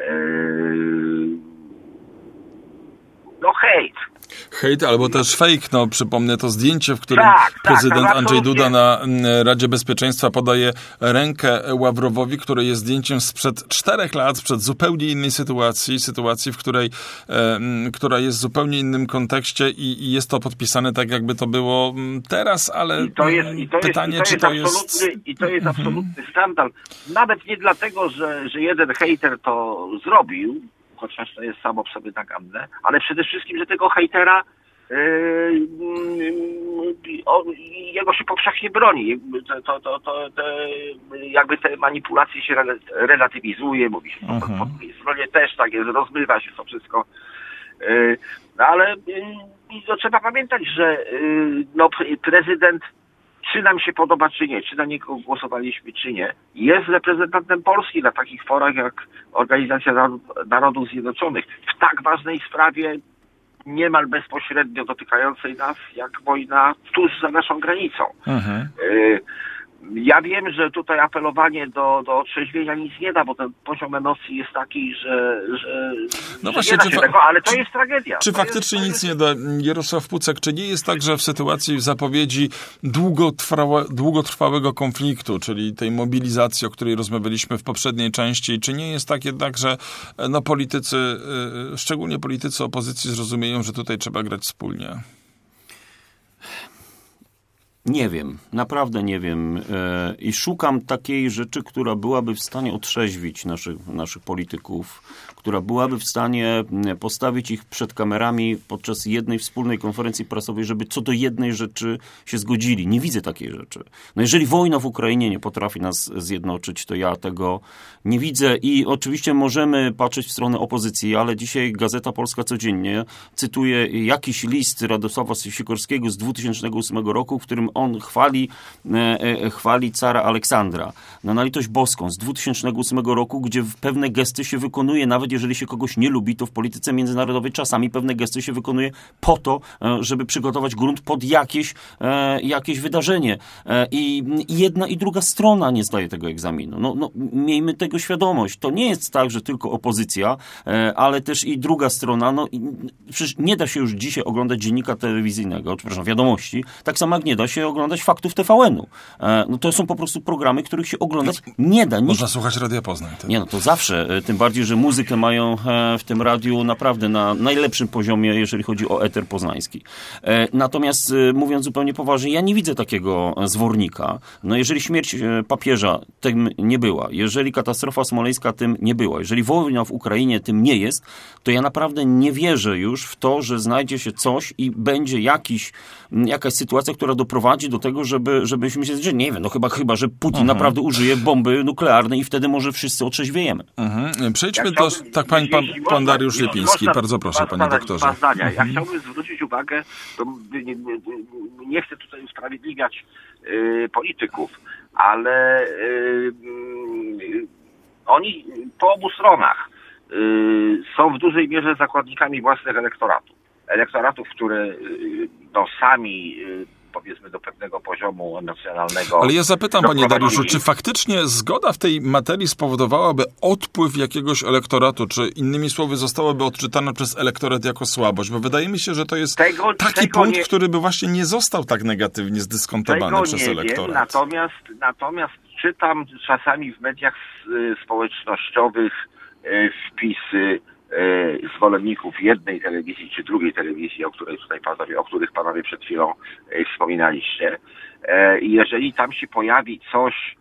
no hejt. Hejt albo też fake, no przypomnę to zdjęcie, w którym tak, prezydent tak, Andrzej Duda na Radzie Bezpieczeństwa podaje rękę Ławrowowi, które jest zdjęciem sprzed czterech lat, sprzed zupełnie innej sytuacji, sytuacji, w której, e, która jest w zupełnie innym kontekście i, i jest to podpisane tak, jakby to było teraz, ale I to jest, i to pytanie, jest, i to czy jest to jest... I to jest absolutny skandal. Nawet nie dlatego, że, że jeden hejter to zrobił, chociaż to jest samo w sobie naganne, ale przede wszystkim, że tego hejtera o, jego się powszechnie broni. To, to, to, to, to, jakby te manipulacje się relatywizuje, mówi się, uh-huh. po drugiej stronie też tak jest, rozmywa się to wszystko. No ale no, trzeba pamiętać, że no, prezydent, czy nam się podoba, czy nie, czy na niego głosowaliśmy, czy nie, jest reprezentantem Polski na takich forach jak Organizacja Narodów Zjednoczonych. W tak ważnej sprawie, niemal bezpośrednio dotykającej nas, jak wojna tuż za naszą granicą. Mhm. Ja wiem, że tutaj apelowanie do, do otrzeźwienia nic nie da, bo ten poziom emocji jest taki, że, że, no że właśnie, nie da czy się fa- tego, ale to czy, jest tragedia. Czy to faktycznie jest nic nie da? Jarosław Pucek, czy nie jest tak, że w sytuacji zapowiedzi długotrwałe, długotrwałego konfliktu, czyli tej mobilizacji, o której rozmawialiśmy w poprzedniej części, czy nie jest tak jednak, że no, politycy, szczególnie politycy opozycji zrozumieją, że tutaj trzeba grać wspólnie? Nie wiem, naprawdę nie wiem i szukam takiej rzeczy, która byłaby w stanie otrzeźwić naszych, naszych polityków, która byłaby w stanie postawić ich przed kamerami podczas jednej wspólnej konferencji prasowej, żeby co do jednej rzeczy się zgodzili. Nie widzę takiej rzeczy. No jeżeli wojna w Ukrainie nie potrafi nas zjednoczyć, to ja tego nie widzę i oczywiście możemy patrzeć w stronę opozycji, ale dzisiaj Gazeta Polska Codziennie cytuje jakiś list Radosława Sikorskiego z dwa tysiące ósmego roku, w którym on chwali, e, chwali cara Aleksandra. No, na litość boską z dwa tysiące ósmego roku, gdzie pewne gesty się wykonuje, nawet jeżeli się kogoś nie lubi, to w polityce międzynarodowej czasami pewne gesty się wykonuje po to, e, żeby przygotować grunt pod jakieś, e, jakieś wydarzenie. E, i, I jedna i druga strona nie zdaje tego egzaminu. No, no, miejmy tego świadomość. To nie jest tak, że tylko opozycja, e, ale też i druga strona. No, i, przecież nie da się już dzisiaj oglądać dziennika telewizyjnego, przepraszam, wiadomości, tak samo jak nie da się oglądać faktów T V N-u. E, no to są po prostu programy, których się oglądać nie da. Nikt... Można słuchać Radia Poznań. Tak? Nie, no to zawsze. E, tym bardziej, że muzykę mają e, w tym radiu naprawdę na najlepszym poziomie, jeżeli chodzi o eter poznański. E, natomiast e, mówiąc zupełnie poważnie, ja nie widzę takiego zwornika. No jeżeli śmierć e, papieża tym nie była, jeżeli katastrofa smoleńska tym nie była, jeżeli wojna w Ukrainie tym nie jest, to ja naprawdę nie wierzę już w to, że znajdzie się coś i będzie jakiś, jakaś sytuacja, która doprowadzi do tego, żeby, żebyśmy się, że nie wiem, no chyba, chyba że Putin uh-huh. naprawdę użyje bomby nuklearnej i wtedy może wszyscy otrzeźwiemy. Uh-huh. Przejdźmy do... Tak, pan, pan, pan Dariusz Lipiński. Bardzo proszę, panie doktorze. Dwa zdania. Ja chciałbym zwrócić uwagę, to nie, nie chcę tutaj usprawiedliwiać y, polityków, ale y, y, oni po obu stronach y, są w dużej mierze zakładnikami własnych elektoratów. Elektoratów, które y, no, sami y, powiedzmy do pewnego poziomu emocjonalnego. Ale ja zapytam, panie Dariuszu, czy faktycznie zgoda w tej materii spowodowałaby odpływ jakiegoś elektoratu, czy innymi słowy zostałaby odczytana przez elektorat jako słabość? Bo wydaje mi się, że to jest tego, taki tego punkt, nie, który by właśnie nie został tak negatywnie zdyskontowany przez nie elektorat. Wiem, natomiast, natomiast czytam czasami w mediach społecznościowych wpisy zwolenników jednej telewizji czy drugiej telewizji, o której tutaj panowie, o których panowie przed chwilą wspominaliście. I jeżeli tam się pojawi coś,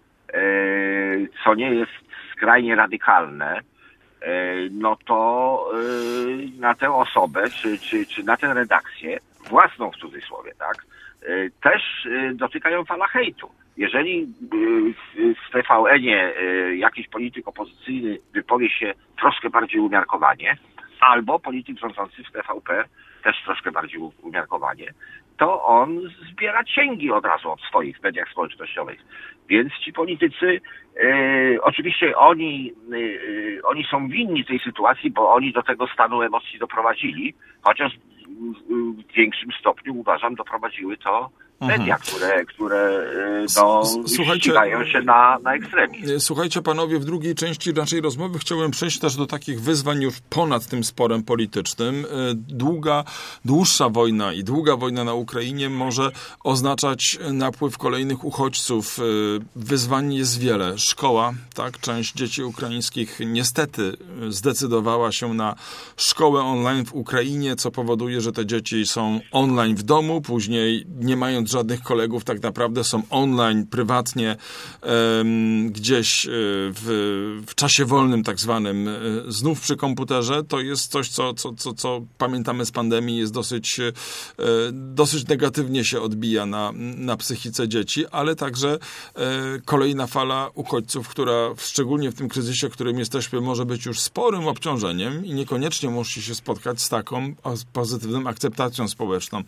co nie jest skrajnie radykalne, no to na tę osobę, czy, czy, czy na tę redakcję, własną w cudzysłowie, tak, też dotykają fala hejtu. Jeżeli w T V N-ie jakiś polityk opozycyjny wypowie się troszkę bardziej umiarkowanie, albo polityk rządzący w T V P też troszkę bardziej umiarkowanie, to on zbiera cięgi od razu od swoich w mediach społecznościowych. Więc ci politycy, e, oczywiście oni, e, oni są winni tej sytuacji, bo oni do tego stanu emocji doprowadzili, chociaż w, w większym stopniu, uważam, doprowadziły to media, mhm. które, które no, ścigają się na, na ekstremizm. Słuchajcie panowie, w drugiej części naszej rozmowy chciałem przejść też do takich wyzwań już ponad tym sporem politycznym. Długa, dłuższa wojna i długa wojna na Ukrainie może oznaczać napływ kolejnych uchodźców. Wyzwań jest wiele. Szkoła, tak, część dzieci ukraińskich niestety zdecydowała się na szkołę online w Ukrainie, co powoduje, że te dzieci są online w domu, później nie mając mając żadnych kolegów, tak naprawdę są online, prywatnie, um, gdzieś w, w czasie wolnym tak zwanym, znów przy komputerze, to jest coś, co, co, co, co pamiętamy z pandemii, jest dosyć, dosyć negatywnie się odbija na, na psychice dzieci, ale także kolejna fala uchodźców, która szczególnie w tym kryzysie, w którym jesteśmy, może być już sporym obciążeniem i niekoniecznie musi się spotkać z taką pozytywną akceptacją społeczną.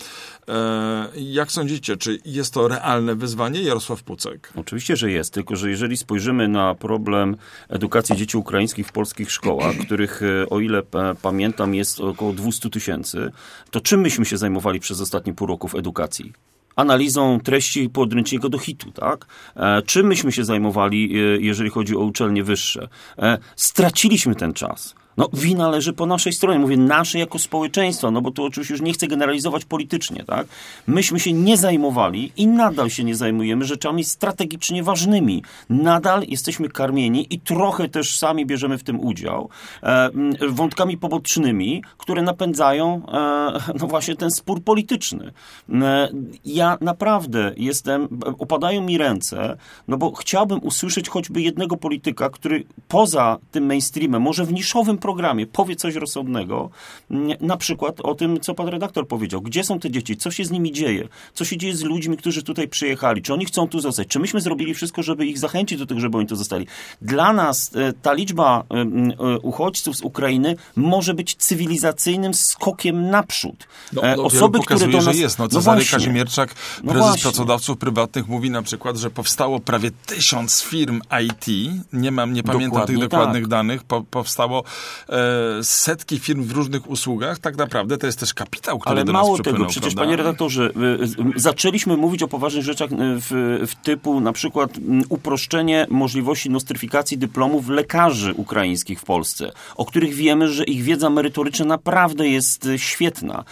Jak sądzicie, czy jest to realne wyzwanie? Jarosław Pucek. Oczywiście, że jest, tylko że jeżeli spojrzymy na problem edukacji dzieci ukraińskich w polskich szkołach, których, o ile pamiętam, jest około dwieście tysięcy, to czym myśmy się zajmowali przez ostatnie pół roku w edukacji? Analizą treści podręcznika do hitu, tak? E, czym myśmy się zajmowali, e, jeżeli chodzi o uczelnie wyższe? E, straciliśmy ten czas. No, wina leży po naszej stronie. Mówię naszej jako społeczeństwa, no bo tu oczywiście już nie chcę generalizować politycznie, tak? Myśmy się nie zajmowali i nadal się nie zajmujemy rzeczami strategicznie ważnymi. Nadal jesteśmy karmieni i trochę też sami bierzemy w tym udział e, wątkami pobocznymi, które napędzają e, no właśnie ten spór polityczny. E, ja naprawdę jestem, opadają mi ręce, no bo chciałbym usłyszeć choćby jednego polityka, który poza tym mainstreamem, może w niszowym programie powie coś rozsądnego, na przykład o tym, co pan redaktor powiedział. Gdzie są te dzieci? Co się z nimi dzieje? Co się dzieje z ludźmi, którzy tutaj przyjechali? Czy oni chcą tu zostać? Czy myśmy zrobili wszystko, żeby ich zachęcić do tego, żeby oni tu zostali? Dla nas ta liczba uchodźców z Ukrainy może być cywilizacyjnym skokiem naprzód. No, no, Osoby, pokazuje, które do nas... że jest. No, Cezary no Kazimierczak, no prezes właśnie. pracodawców prywatnych, mówi na przykład, że powstało prawie tysiąc firm I T. Nie mam, nie pamiętam Dokładnie tych dokładnych tak. danych. Po, powstało e, setki firm w różnych usługach. Tak naprawdę to jest też kapitał, który Ale do mało nas tego, przecież prawda? Panie redaktorze, zaczęliśmy mówić o poważnych rzeczach w, w typu na przykład uproszczenie możliwości nostryfikacji dyplomów lekarzy ukraińskich w Polsce, o których wiemy, że ich wiedza merytoryczna naprawdę jest świetna.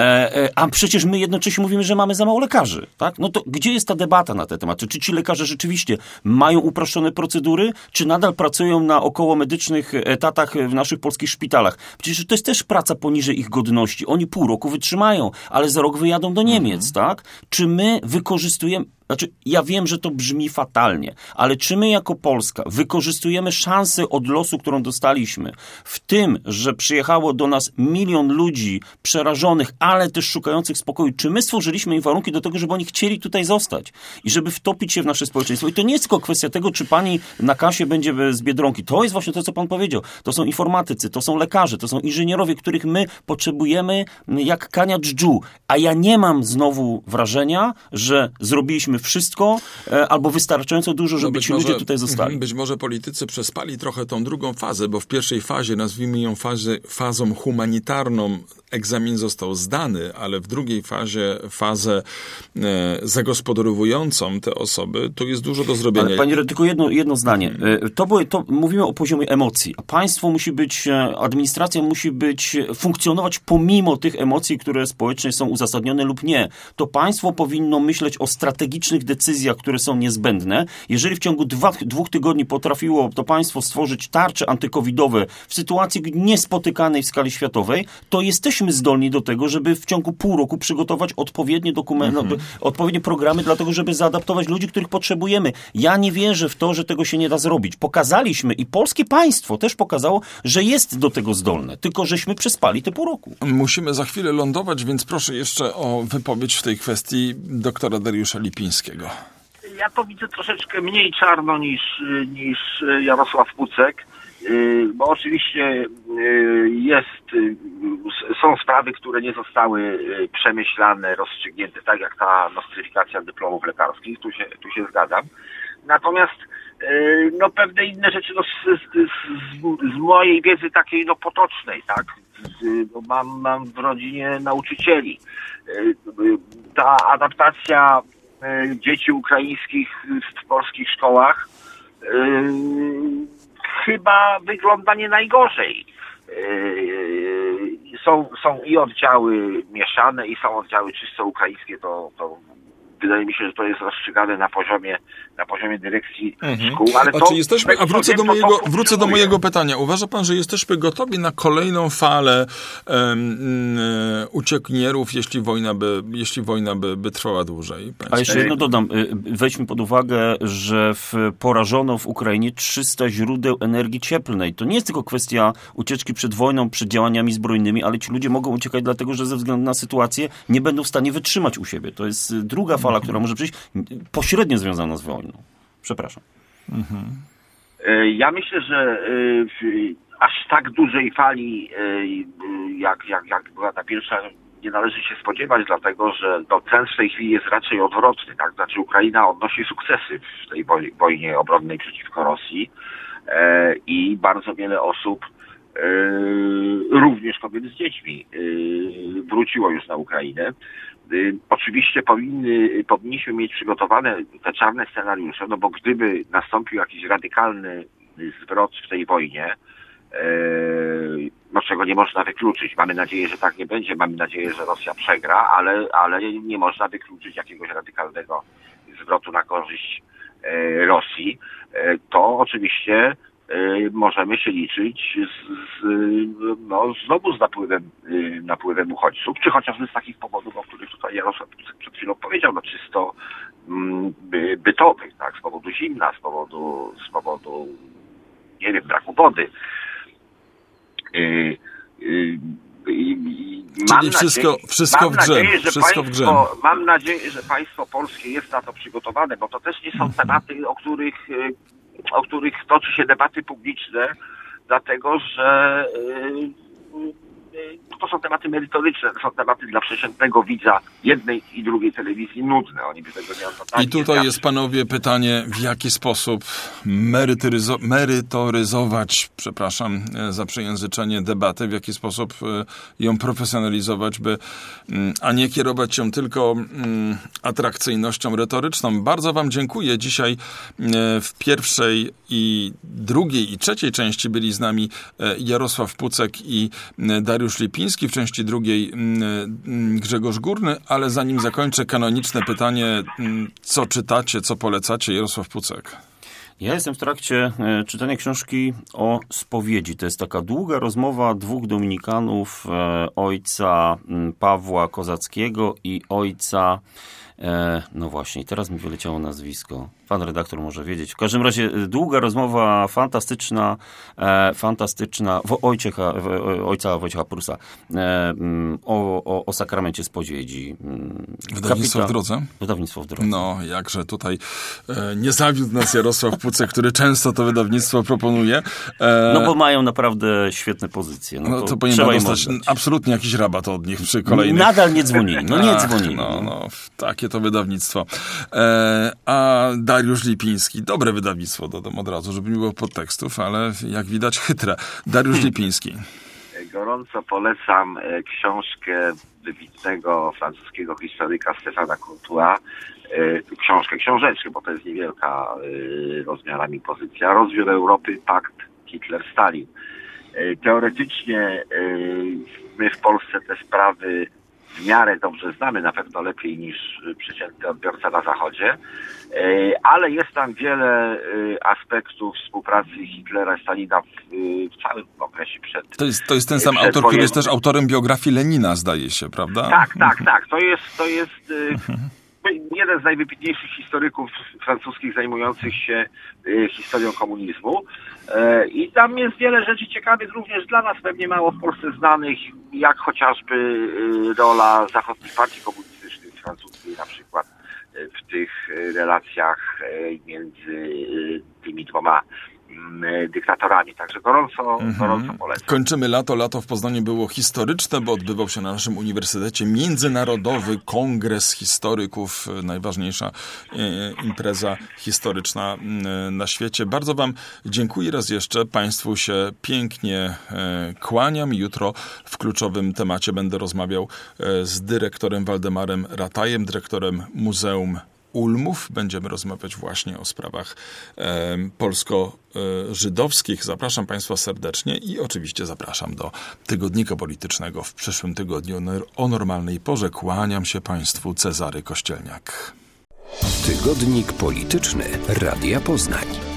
A przecież my jednocześnie mówimy, że mamy za mało lekarzy. Tak? No to gdzie jest ta debata na ten temat? Czy, czy ci lekarze rzeczywiście mają uproszczone procedury, czy nadal pracują na około medycznych etatach w naszych polskich szpitalach? Przecież to jest też praca poniżej ich godności. Oni pół roku wytrzymają, ale za rok wyjadą do Niemiec, mhm. tak? Czy my wykorzystujemy... Znaczy, ja wiem, że to brzmi fatalnie, ale czy my jako Polska wykorzystujemy szansę od losu, którą dostaliśmy, w tym, że przyjechało do nas milion ludzi przerażonych, ale też szukających spokoju, czy my stworzyliśmy im warunki do tego, żeby oni chcieli tutaj zostać i żeby wtopić się w nasze społeczeństwo? I to nie jest tylko kwestia tego, czy pani na kasie będzie z Biedronki. To jest właśnie to, co pan powiedział. To są informatycy, to są lekarze, to są inżynierowie, których my potrzebujemy jak kania dżdżu. A ja nie mam znowu wrażenia, że zrobiliśmy wszystko, albo wystarczająco dużo, żeby no ci może, ludzie tutaj zostali. Być może politycy przespali trochę tą drugą fazę, bo w pierwszej fazie, nazwijmy ją fazę, fazą humanitarną, egzamin został zdany, ale w drugiej fazie, fazę e, zagospodarowującą te osoby, tu jest dużo do zrobienia. Ale panie, tylko jedno, jedno zdanie. To, było, to mówimy o poziomie emocji, a państwo musi być, administracja musi być, funkcjonować pomimo tych emocji, które społecznie są uzasadnione lub nie. To państwo powinno myśleć o strategicznych decyzjach, które są niezbędne. Jeżeli w ciągu dwa, dwóch tygodni potrafiło to państwo stworzyć tarcze antykowidowe w sytuacji niespotykanej w skali światowej, to jesteśmy zdolni do tego, żeby w ciągu pół roku przygotować odpowiednie dokumenty, mhm. odpowiednie programy, dlatego żeby zaadaptować ludzi, których potrzebujemy. Ja nie wierzę w to, że tego się nie da zrobić. Pokazaliśmy i polskie państwo też pokazało, że jest do tego zdolne, tylko żeśmy przespali te pół roku. Musimy za chwilę lądować, więc proszę jeszcze o wypowiedź w tej kwestii doktora Dariusza Lipińskiego. Ja to widzę troszeczkę mniej czarno niż, niż Jarosław Pucek, bo oczywiście jest, są sprawy, które nie zostały przemyślane, rozstrzygnięte, tak jak ta nostryfikacja dyplomów lekarskich, tu się, tu się zgadzam. Natomiast no pewne inne rzeczy no, z, z, z mojej wiedzy takiej no potocznej, tak, z, no, mam, mam w rodzinie nauczycieli. Ta adaptacja dzieci ukraińskich w polskich szkołach yy, chyba wygląda nie najgorzej. Yy, są, są i oddziały mieszane, i są oddziały czysto ukraińskie, to, to wydaje mi się, że to jest rozstrzygane na poziomie, na poziomie dyrekcji mhm. szkół, ale a to... czy jesteśmy, a wrócę do, mojego, wrócę do mojego pytania. Uważa pan, że jesteśmy gotowi na kolejną falę um, uciekinierów, jeśli wojna by, jeśli wojna by, by trwała dłużej? Państwo? A jeszcze jedno dodam. Weźmy pod uwagę, że w, porażono w Ukrainie trzysta źródeł energii cieplnej. To nie jest tylko kwestia ucieczki przed wojną, przed działaniami zbrojnymi, ale ci ludzie mogą uciekać dlatego, że ze względu na sytuację nie będą w stanie wytrzymać u siebie. To jest druga fala, mhm. która może przyjść pośrednio związana z wojną. Przepraszam. Mhm. Ja myślę, że aż tak dużej fali, jak, jak, jak była ta pierwsza, nie należy się spodziewać, dlatego że no, trend w tej chwili jest raczej odwrotny. Tak? Znaczy Ukraina odnosi sukcesy w tej wojnie obronnej przeciwko Rosji i bardzo wiele osób, również kobiety z dziećmi, wróciło już na Ukrainę. Oczywiście powinny, powinniśmy mieć przygotowane te czarne scenariusze, no bo gdyby nastąpił jakiś radykalny zwrot w tej wojnie, no czego nie można wykluczyć. Mamy nadzieję, że tak nie będzie, mamy nadzieję, że Rosja przegra, ale, ale nie można wykluczyć jakiegoś radykalnego zwrotu na korzyść Rosji. To oczywiście możemy się liczyć z, z, no, znowu z napływem, napływem uchodźców, czy chociażby z takich powodów, o których tutaj Jarosław przed chwilą powiedział, no czysto by, bytowych, tak, z powodu zimna, z powodu, z powodu, nie wiem, braku wody. Yy, yy, Mam Czyli wszystko, nadzieję, wszystko mam w grze. Nadzieję, że wszystko w grze. państwo, mam nadzieję, że państwo polskie jest na to przygotowane, bo to też nie są tematy, o których o których toczy się debaty publiczne, dlatego że to są tematy merytoryczne, to są tematy dla przeciętnego widza jednej i drugiej telewizji nudne. Oni by tego nie I tutaj jest, panowie, pytanie, w jaki sposób merytoryzo- merytoryzować, przepraszam za przejęzyczenie, debatę, w jaki sposób ją profesjonalizować, by, a nie kierować się tylko atrakcyjnością retoryczną. Bardzo wam dziękuję. Dzisiaj w pierwszej i drugiej i trzeciej części byli z nami Jarosław Pucek i Dariusz Lipiński, w części drugiej Grzegorz Górny, ale zanim zakończę, kanoniczne pytanie, co czytacie, co polecacie? Jarosław Pucek. Ja jestem w trakcie czytania książki o spowiedzi. To jest taka długa rozmowa dwóch dominikanów, ojca Pawła Kozackiego i ojca... No właśnie, teraz mi wyleciało nazwisko. Pan redaktor może wiedzieć. W każdym razie długa rozmowa, fantastyczna, e, fantastyczna, wo, ojciecha, wo, ojca Wojciecha Prusa e, o, o, o sakramencie spowiedzi. Wydawnictwo Kapita... w drodze? Wydawnictwo w drodze. No, jakże tutaj e, nie zawiódł nas Jarosław Pucek, który często to wydawnictwo proponuje. E, no bo mają naprawdę świetne pozycje. No, no to, to powinien dostać absolutnie jakiś rabat od nich przy kolejnych. Nadal nie dzwonili, no nie dzwonili. No, no, takie to wydawnictwo. E, a Dariusz Lipiński, dobre wydawnictwo, dodam od razu, żeby nie było podtekstów, ale jak widać chytre. Dariusz hmm. Lipiński. Gorąco polecam książkę wybitnego francuskiego historyka Stéphana Courtois, książkę, książeczkę, bo to jest niewielka rozmiarami pozycja, Rozbiór Europy, pakt Hitler-Stalin. Teoretycznie my w Polsce te sprawy w miarę dobrze znamy, na pewno lepiej niż przeciętny odbiorca na Zachodzie, ale jest tam wiele aspektów współpracy Hitlera i Stalina w, w całym okresie przed. To jest, to jest ten sam autor, który jest też autorem biografii Lenina, zdaje się, prawda? Tak, tak, tak. To jest, to jest jeden z najwybitniejszych historyków francuskich zajmujących się historią komunizmu. I tam jest wiele rzeczy ciekawych, również dla nas pewnie mało w Polsce znanych, jak chociażby rola zachodnich partii komunistycznych francuskich, na przykład w tych relacjach między tymi dwoma dyktatorami. Także gorąco, mhm. gorąco polecam. Kończymy lato. Lato w Poznaniu było historyczne, bo odbywał się na naszym uniwersytecie Międzynarodowy Kongres Historyków, najważniejsza impreza historyczna na świecie. Bardzo wam dziękuję raz jeszcze. Państwu się pięknie kłaniam. Jutro w kluczowym temacie będę rozmawiał z dyrektorem Waldemarem Ratajem, dyrektorem Muzeum Ulmów. Będziemy rozmawiać właśnie o sprawach e, polsko-żydowskich. Zapraszam państwa serdecznie i oczywiście zapraszam do Tygodnika Politycznego w przyszłym tygodniu o normalnej porze. Kłaniam się państwu, Cezary Kościelniak. Tygodnik Polityczny Radia Poznań.